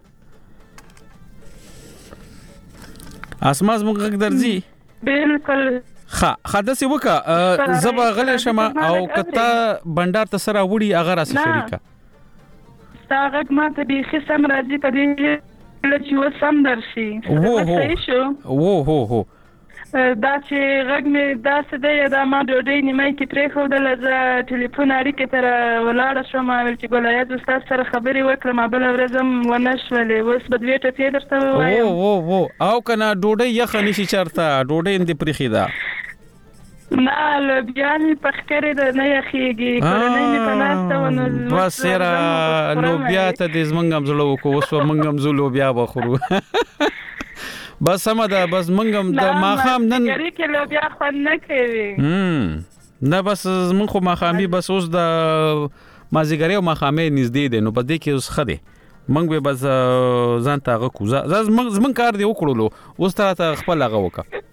اسماز موږ درځي بالکل. ها خداسي وکا زبا غل شمه او کته بندر ته سره وړي هغه راس شریکه تاغک ما ته به خصم راځي په دې لچ و سم درشي. وو هو هو هو دا چې غږ مې دا څه دی دا ما ډوډۍ نیمه کې پرېښودله، زه ټلیفون اړیکې ته ولاړه شوم ویل چې ګلایز استاد سره خبرې وکړم، بله ورځ هم ونه شولې. اوس به دوې ټپې درته ووایم. وو وو او که نه ډوډۍ یخه نشي چېرته ډوډۍ هم دې پرېښې ده؟ نه لوبیا مې پخ کړې ده نه یخېږي، کورنۍ مې په ناسته وه نو بس یاره لوبیا ته دې زمونږ هم زړه وکړو، اوس به مونږ هم ځو لوبیا به خورو. بس سمه ده، بس مونږ هم د ماښام نن ګرې کې لوبیا خوند نه کوي. نه بس زمونږ خو ماښامي بس اوس د مازدیګرۍ او ماښامۍ نږدې دی نو په دې کې اوس ښه دی، مونږ به بس ځان ته هغه کړو. زمونږ کار دی وکړلو، اوس ته راته خپل هغه وکړه.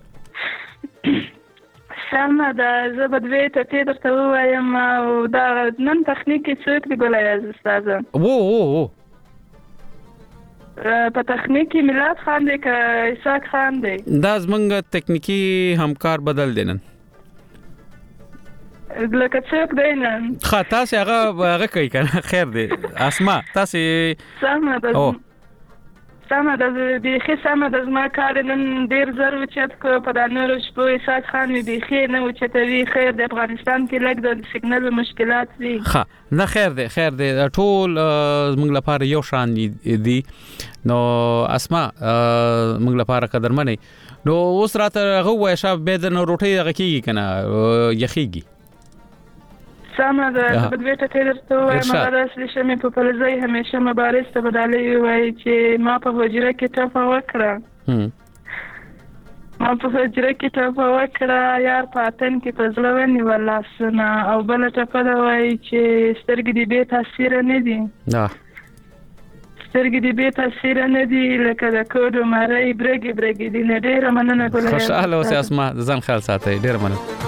سمه ده، زه به دوې ټپې درته ووایم. او دا نن تخنیک کې څوک دی ګلایز استاده؟ وو وو وو په تخنیک کې میلاد خان دی که اسحاق خان دی؟ دا زمونږ تکنیکی همکار بدل دی نن. لکه څوک دی نن؟ ښه تاسې هغه هغه کوي که نه خیر دی. اسما تاسې سمه ده سمه ده بیخي سمه ده. زما کار نن ډېر زر اوچت کړو په دا نورو شپو. اسحاق خان مې بیخي نه اوچتوي. خیر د افغانستان کې لږ د سیګنل مشکلات دي. ښه نه خیر دی خیر دی ټول زموږ لپاره یو شان دي. نو اسما موږ لپاره قدرمنې نو اوس راته هغه ووایه شا بیا د نو روټۍ هغه کېږي که نه یخېږي؟ سمه ده به دوې ټپې درته ووایم. هغه داسې شمې په پلزۍ همیشه مبارز ته به ډالۍ ووایي چې ما په حجره کې ټپه وکړه، ما په حجره کې ټپه وکړه، یار په اتن کې په زړه ونیول لاسونه. او بله ټپه ده وایي چې سترګې دې بې تاثیره نه دي، سترګې دې بې تاثیره نه دي لکه د کوډو مرۍ برګې برګې دي. نه ډېره مننه ګلایز. خوشحاله اوسئ اسما، ځان خیال ساتئ. ډېره مننه.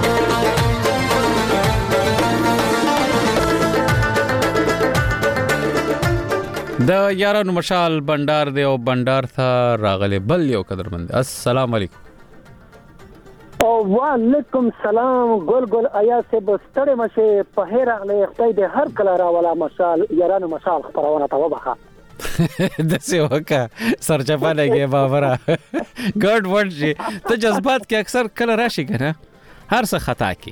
د یارانو مشال بندر دی او بندر ته راغلی بل یو قدرمند. السلام علیکم. او وعلیکم سلام ګل ګل آیا سه بستړې مشه په هر اغله خدای دې هر کله راولا مشال یارانو مشال خبرونه ته وبخه. د څه وکا سرچپا لګي بابرا ګډ ورډ شي ته جذبات کې اکثر کله راشي کنه هر څه خطا کی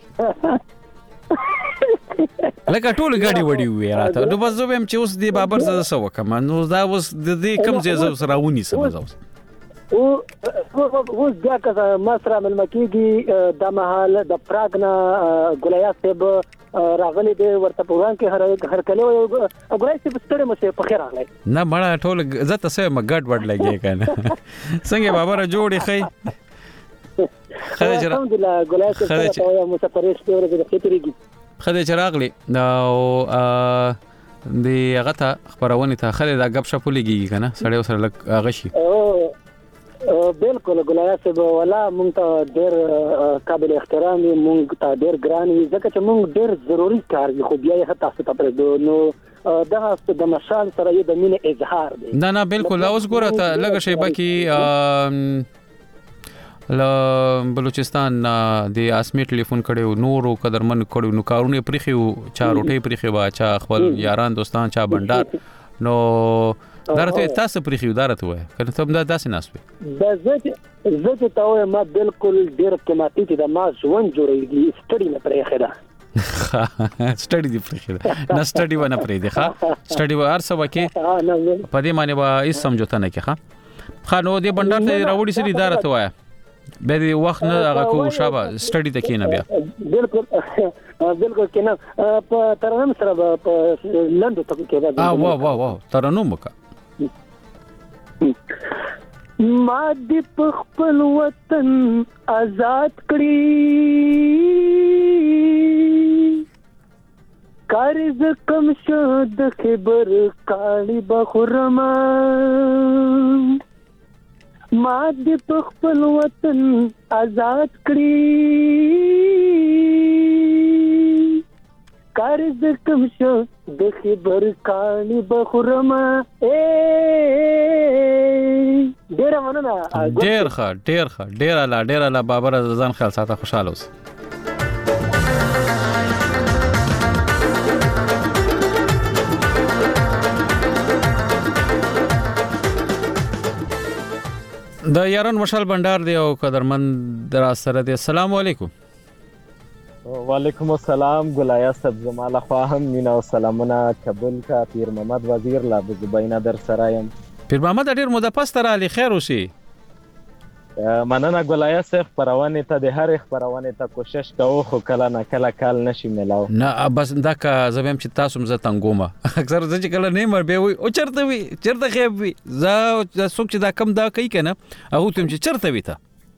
لکه ټول غاډي وډي وي راته نو بس زه هم چې اوس دی بابر زه سو وکم نو دا اوس د دې کم ځای زو سره ونی سم زو او اوس دا که مسره ملمکیږي د محل د پراګنا ګولیا سیب راغلي دی ورته پروان کې هر هر کله ګولیا سیب ستړي مشه په خیر راغلی نه مړه ټول زته سه مګډ وډ لګي کنه څنګه بابر جوړي خي خدای جره الحمدلله ګولیا سیب ته مسافرې شته ورته خېتريږي خدای چراغلی او د هغه ته خبرونه ته خدای دا غب شپو لګي کنه سړی سره لګ هغه شي او بالکل ګولیا سیب ولا مونږ ته ډېر قابل احترام مونږ ته ډېر ګران وي ځکه چې مونږ ډېر ضروري کار دی خو بیا یې تاسو ته پرې نو دغه د مشال سره یې د مینې اظهار دی نه نه بالکل اوس ګوره ته لګ شي باقي ل بلوچستان د اسمی ټلیفون کړو نورو قدرمن کړو نو کارونه پرخیو چا روټي پرخیو با چا خپل یاران دوستان چا بندر نو درته تاسو پرخیو درته وای کنه ته دا داسې ناسوي د زه زه ته ما بالکل ډیر قیمتي چې د ما ژوند جوړیږي ستړي نه پرې خدا سټډي دی پرې نه سټډي ونه پرې دی ښا سټډي ور سبا کې په دې معنی به هیڅ سمجوته نه کې ښا خانو دې بندر ته راوړی سړي اداره ته وایا به دې وخت نه هغه کو شابه سټډي ته کې نه بیا بالکل بالکل کې نه په ترنم سره په لندو ته کې راځي اه واه واه واه ترنم وکا ما دې په خپل وطن آزاد کړی کارز کم شو د خبر کالی بخرما ما دې په خپل وطن آزاد کړی کارز کم شو د خبر کالی بخرما اے ډیر مننه ډیر ښه ډیر ښه ډیر الله ډیر الله بابر ځان خیال ساته خوشاله اوس د یاران مشال بندر دی او قدرمن در سره دی السلام علیکم وعلیکم السلام ګلایا صاحب زما له خوا هم مینا او سلامونه قبول کا پیر محمد وزیر لا زبینا در سره يم پیر محمد ډیر مده پس تر علی خیر وشي مننه ګلایا صاحب پرونه ته د هر خبرونه ته کوشش کوو خو کله نه کله کال نشي ملاو نه بس دا کا زبم چې تاسو مزه تنګومه اکثر ځکه کله نه مر به وي او چرته وي چرته خېب وي زه څوک چې دا کم دا کوي کنه او تم چې چرته وي ته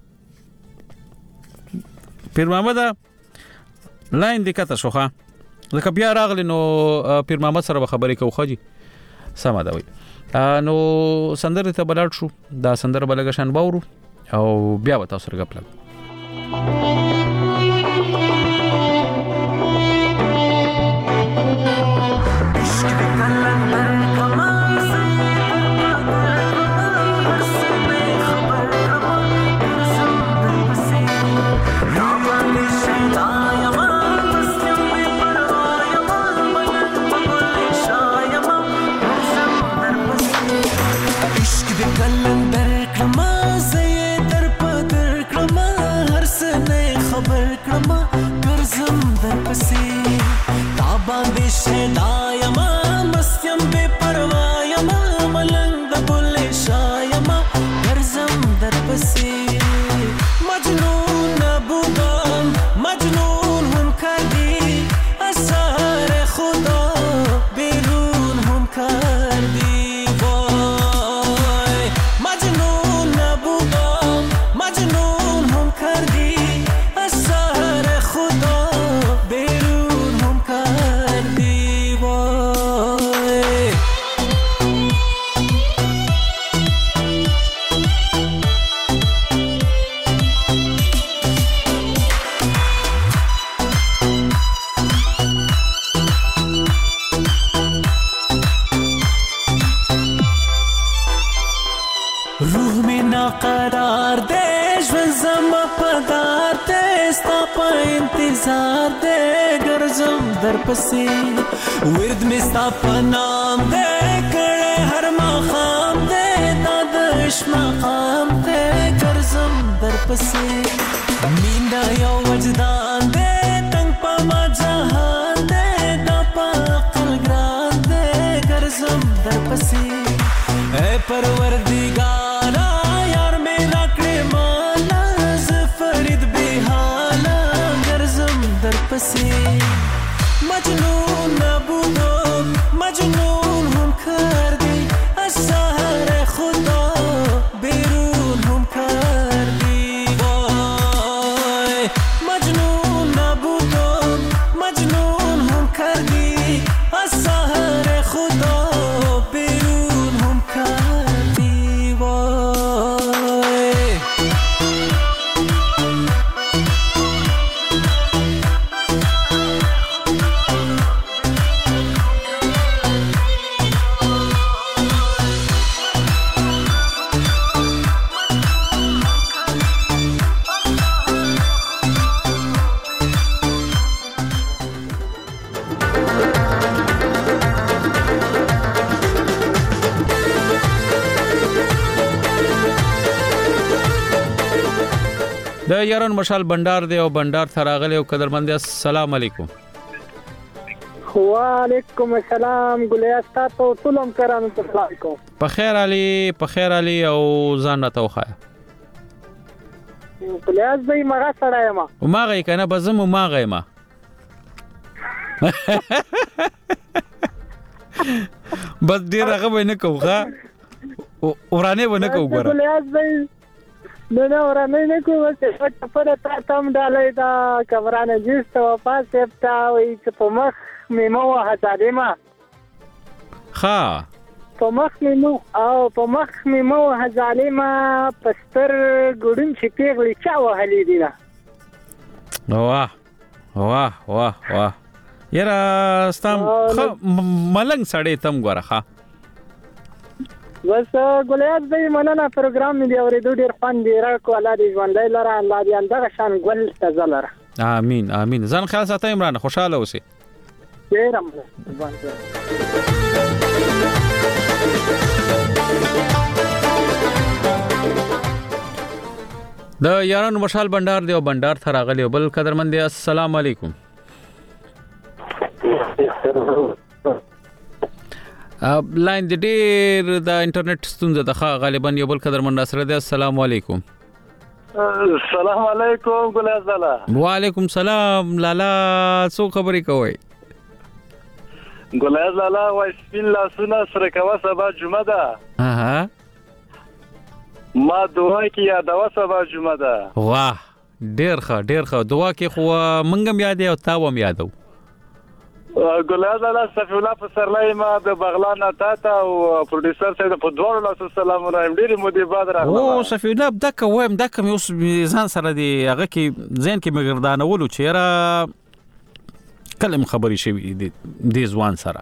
پیر محمد لاین دې کته شوخه لکه بیا راغلی نو پیر محمد سره خبرې کوو خو جی سم دا وي نو سندره ته بلاد شو دا سندره بلګشن باورو او بیا وتا سره غپل ورد می ستا په نام دې کړه هر مقام دې د دش مقام دې ګرځم در پسې مینا یو وجدان دې تنگ په ما جهان دې د پاکل ګران دې ګرځم در پسې اے پروردگارا یار میرا کړه مانا ز فرید بهانا ګرځم در پسې مجنون نبودم مجنون هم کردی از شهر خدا بیرون هم کردی وای مجنون نبودم مجنون هم کردی از شهر خدا بیرون هم کردی وای د یاران مشال بندر دی او بندر ثراغلی او قدرمن دی السلام علیکم وعلیکم السلام ګلیا تاسو ټول هم کرام السلام علیکم. په خیر علي په خیر علي او ځان راته وخایا. ګلیا زې مغه سره ما. ماغه کنه بزم ماغه ما. بس ډیر هغه نه کوخه ورانه ونه کو ګره. ګلیا زې نه نه ورانه نه کو چې په تا تم ډالې دا کمرانه جست او پاسه تا وي چې په مخ میمو هځاله ما. ها په مخ میمو او په مخ میمو هځاله ما پستر ګډون چې پیغلی چا وهلې دي نه. واه واه واه واه یرا ستام ملنګ سړې تم ګوره ښا. بس ګلیات دې مننه پروګرام دې اورېدو ډېر خوند دی راکو الله دې ژوندۍ لره الله دې اندغه شان ګل تازه لره. امين امين ځان خیال ساتئ عمران خوشاله اوسئ. ډېر هم د یارانو مشال بندر دی او بندر ته راغلی بل قدرمن دی. السلام علیکم. لاین د ډیر د انټرنیټ ستونزه ده غالبا یو بل قدرمن سره دی. السلام علیکم. السلام علیکم ګلیا زالا. وعلیکم السلام لالا څو خبرې کوي؟ ګلیا زالا وای سپین لاسونه سره کوا سبا جمعه ده. ها ما دعا کې یادوا سبا جمعه ده. واه ډیر ښه ډیر ښه دعا کې خو منګم یاد او تا وم یادو. ګلیا زالا صفی الله په سرلای ما د بغلان تا ته او پروډوسر سره په دوه لاس سلام رایم ډیر مودې بعد راغله. او صفی الله دک وایم دک مې اوس ځان سره دی هغه کې ځین کې مګردانه ولو چیرې کلم خبري شوی دی د ځوان سره.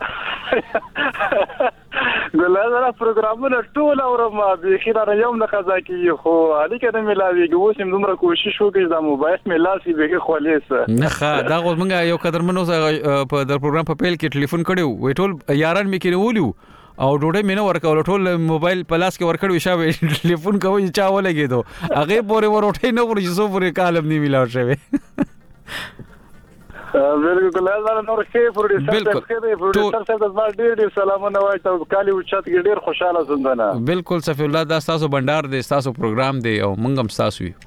ګلیا زالا پروګرامونه ټول اورم به خیره یوم نه قضا کی خو علي کنه ملاوي ګوس هم دومره کوشش وکړم د موبایل ملاسي به خولېس نه ښه دا غو موږ یو قدر منو په در پروګرام په پیل کې ټلیفون کړو وې ټول یاران مې کینې ولیو او ډوډۍ مې نه ورکول ټول موبایل په لاس کې ورکړو شابه ټلیفون کوي چا ولګېدو هغه پورې ورټې نه ورې زو پورې کالم نه ملاو شوی. بالکل زالا نور ښه پروډوسر ته پروډوسر ته د ما ډیر ډیر سلامونه وایي ته کالي او چت کې ډیر خوشاله زندانه. بالکل صفی الله دا تاسو بندر دی تاسو پروګرام دی او موږ هم تاسو یو.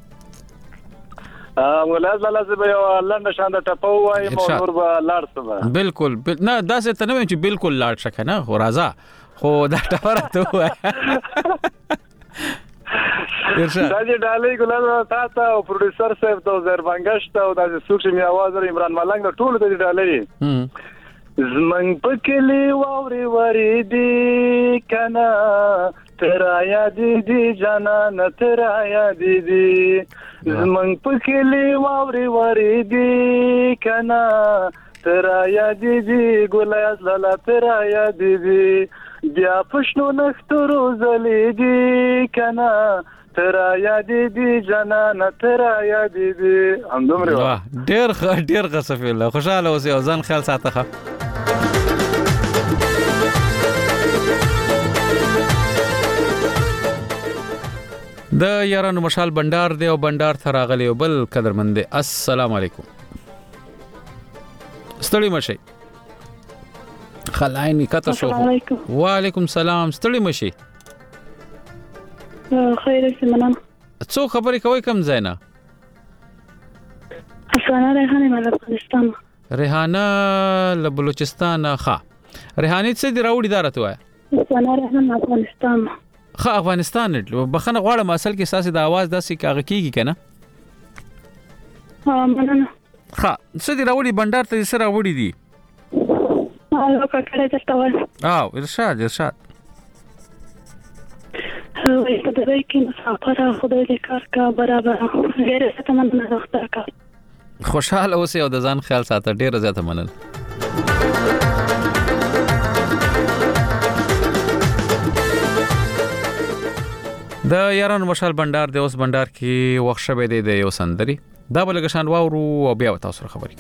ا ولای زالا زه یو لنډ شان د ټپو وای مو نور به لاړ سم. بالکل نه دا څه ته نه چې بالکل لاړ شکه نه خو راځه خو دا ټپره ته وای. دا چې ډالۍ ګلان تا ته او پروډوسر صاحب ته زربنګشت او د سوکشمي आवाज عمران ملنګ د ټولو ته ډالۍ. زمنګ پکلی واوري وری دی کنا ترایا دی دی جانان ترایا دی دی زمنګ پکلی واوري وری دی کنا ترایا دی دی ګلیا زالا ترایا دی دی بیا پښنو نخترو زلې دی کنا ترایا دی دی جانان ترایا دی دی همدومره. واه ډیر ډیر غصفی الله خوشاله اوسې او ځان خیال ساته. د یارانو مشال بندر دی او بندر ته راغلی او بل قدرمن دی. السلام علیکم. ستړي مشي خلایني کته شو. وعلیکم السلام ستړي مشي. خیر سمنه څو خبرې کوي کم زینا؟ افغانه ریحانه مل افغانستان. ریحانه له بلوچستان. ښه ریحانه څه دی راوړي دارته وای؟ افغانه ریحانه افغانستان. ښه افغانستان بخنه غواړم اصل کې ساسي د आवाज داسې کاغه کیږي کنه. ها مننه. ښه څه دی راوړي بندر ته سره راوړي دي؟ هغه کړه درته وای. او ارشاد ارشاد. وای په دې کې مسافر خدای دې کار کا برابر ډېر څه مننه وخت کا. خوشاله اوسې او د ځان خیال ساته ډېر زیاته مننه. د یارانو مشال بندر د اوس بندر کې وخت شوه دی د یو سندري دا بلګ شان واورو او بیا تاسو سره خبرې.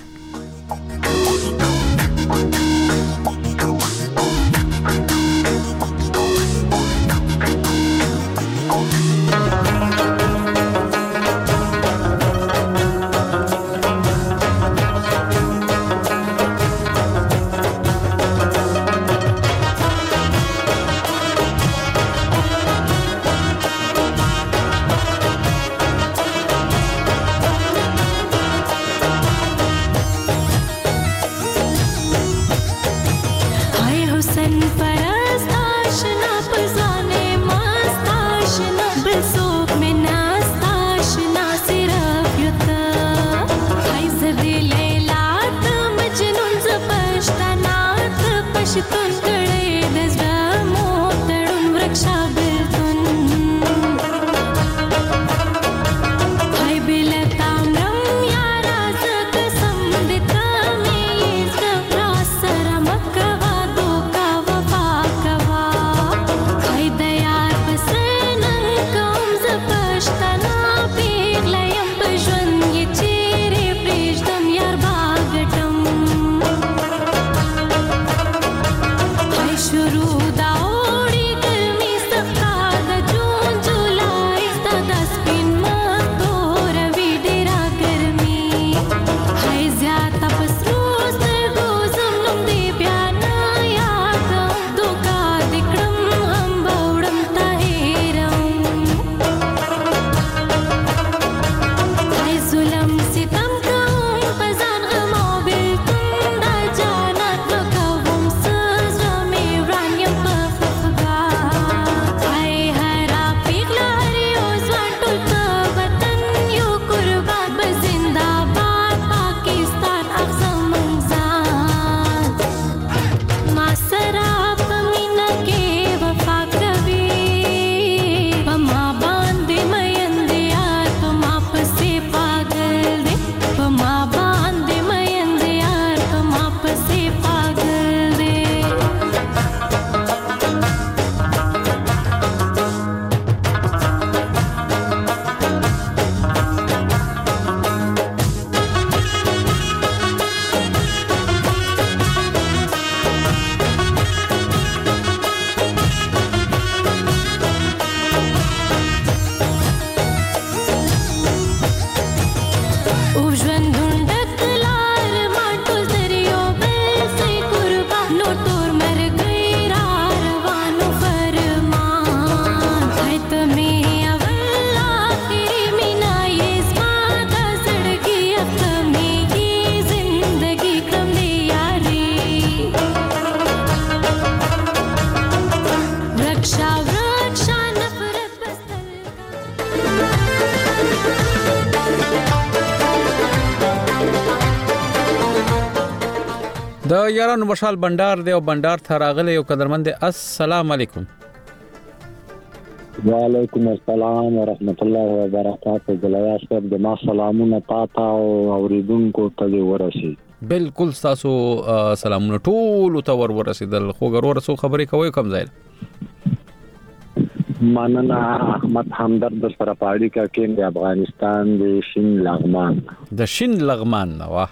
شاورت شان نفرت بستل د یارانو مشال بندر دی او بندر ته راغلی یو قدرمند. السلام علیکم. وعلیکم السلام ورحمت الله وبرکاته. ګلیا صاحب د ما سلامونه تاسو او اوریدونکو ته ورسي. بالکل تاسو سلامونه ټول ته ور ورسیدل. خو ګرور سو خبرې کوي کوم ځای مننه. احمد همدرد سره پاړی کا کې د افغانستان د شین لغمان د شین لغمان واه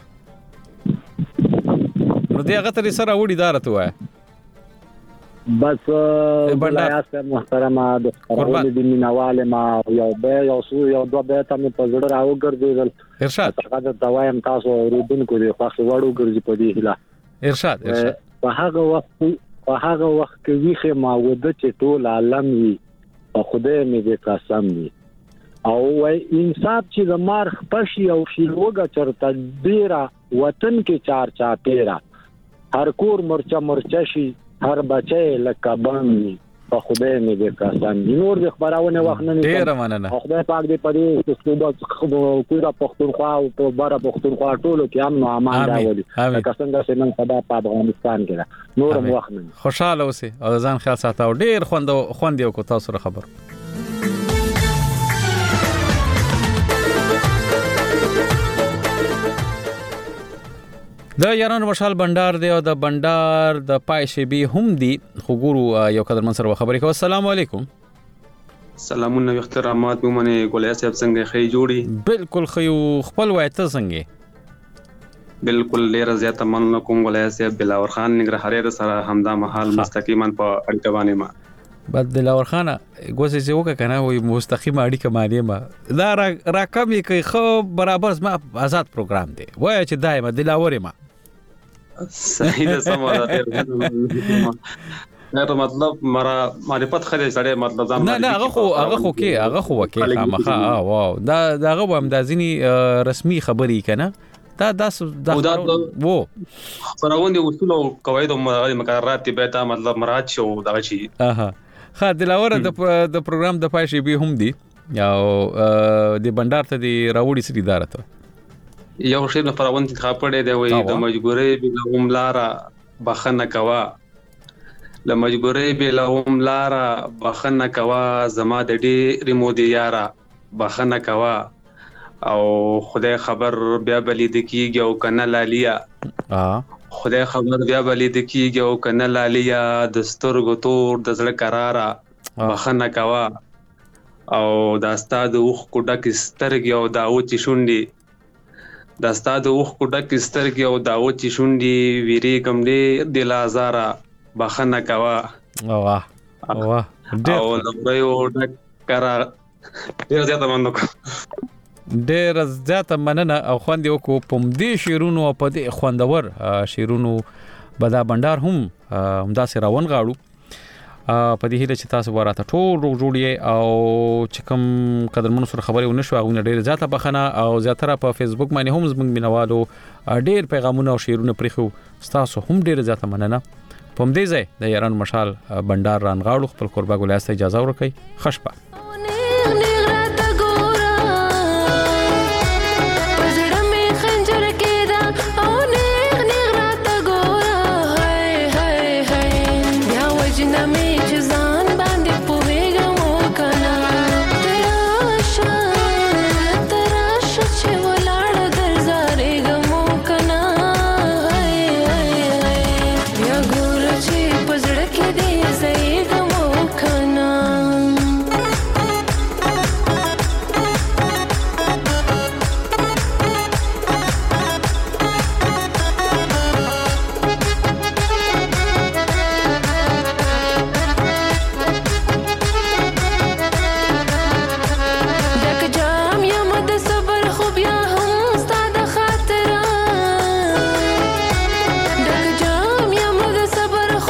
نو دی هغه تر سره وړي دارته وای بس ګلیا صاحب محترمه د خبرونه د مینواله ما یو به یو سو یو دوه به ته په زړه راو ګرځیدل. ارشاد هغه د دوایم تاسو اوریدونکو د خاص وړو ګرځي په دې هله. ارشاد ارشاد په هغه وخت په هغه وخت کې ویخه ما وده چې ټول عالم وي په خدای مې دې قسم وي او وای انصاف چې د مارخ پشي او شیلوګه چرته ډیره وطن کې چار چا پیرا هر کور مرچا مرچا شي هر بچي لکه باندې په خدای مې دې قسم دي. نور د خبرونه وخت نه ډیر مننه. خدای پاک دې پدې صوبات کویرا پختونخوا او په بارا پختونخوا ټولو کې امن او امان راولي. لکه څنګه چې نن سبا په افغانستان کې نور وخت نه. خوشاله اوسئ او ځان خیال ساتئ. ډیر خوند خوند یو کو تاسو سره خبر. د یارانو مشال بندر دی او د بندر د پایشبي هم دی. خو ګورو یو قدر من سره خبرې کوي. السلام علیکم. سلامونه احترامات مومنه ګولیا صاحب څنګه خې جوړي؟ بالکل خيو خپل وایته څنګه؟ بالکل ډیر زیاته مننه کوم ګولیا صاحب. بلاور خان نګرهاري سره همدا محل مستقیما په اړیکه باندې ما بعد دلاور خان غوځي چې وکه کنه وي مستقیم اړیکه باندې ما دا را کمی کوي خو برابر ما آزاد پروګرام دی وای چې دایمه دلاور ما صحیح ده سماره دا مطلب مرا معرفت خله سره مطلب ځم نه نه هغه خو هغه خو کې هغه خو کې خامخا واو دا داغه هم د ځینی رسمي خبري کنه دا داس دا وو فراوند اصول او قواعد او مقررات به تا مطلب مراد شو دا شي. اها خا دلاور د د پروګرام د پایشي به هم دي یا د بندر ته دی راوړي سړي دارته یو شی نه فراوند ښه پړې دی وي د مجبورې به عملاره بخنه کوا ل مجبورې به عملاره بخنه کوا زما د دې ریمودي یارا بخنه کوا او خدای خبر بیا بلید کیږي او کنه لالیا ها خدای خبر بیا بلید کیږي او کنه لالیا د سترګو تور د زړه قرارا بخنه کوا او دا ستاد اوخ کوډک سترګي او دا او چې شونډي دا ستاد اوخ کوډک سترګي او دا او چې شونډي ویری کم دې د لازارا بخنه کوا واه واه او لویو ډک کرا ډیر زیاته مننه ډیر زیاته مننه او خوند یو کو پم دې شیرونو په دې خوندور شیرونو بدا بندر هم همدا سره ون غاړو په دې هله چې تاسو ورته ټول روغ جوړی او چې کوم قدرمن سره خبرې ونشو هغه ډیر زیاته بخنه او زیاتره په فیسبوک باندې هم زموږ مینوالو ډیر پیغامونه او شیرونه پرخو تاسو هم ډیر زیاته مننه پم دې ځای د یاران مشال بندر ران غاړو خپل قربا ګولاسته اجازه ورکړي. خشپه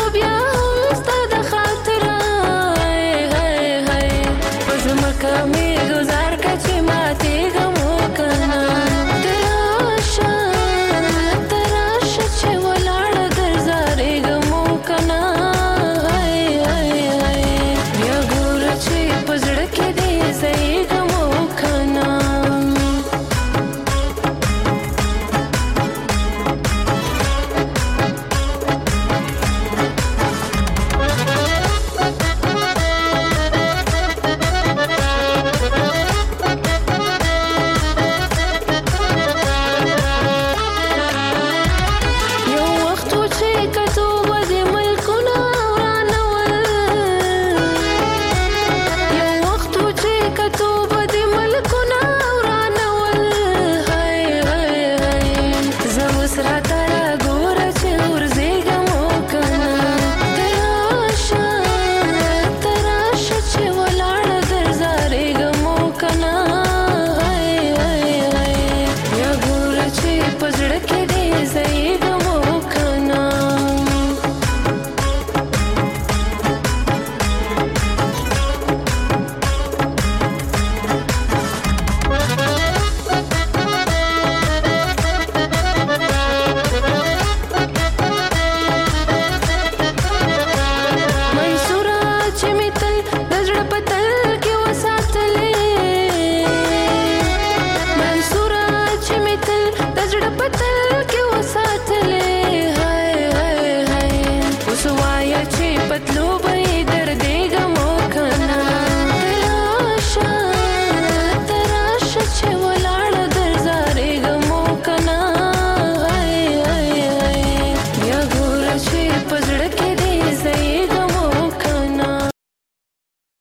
Come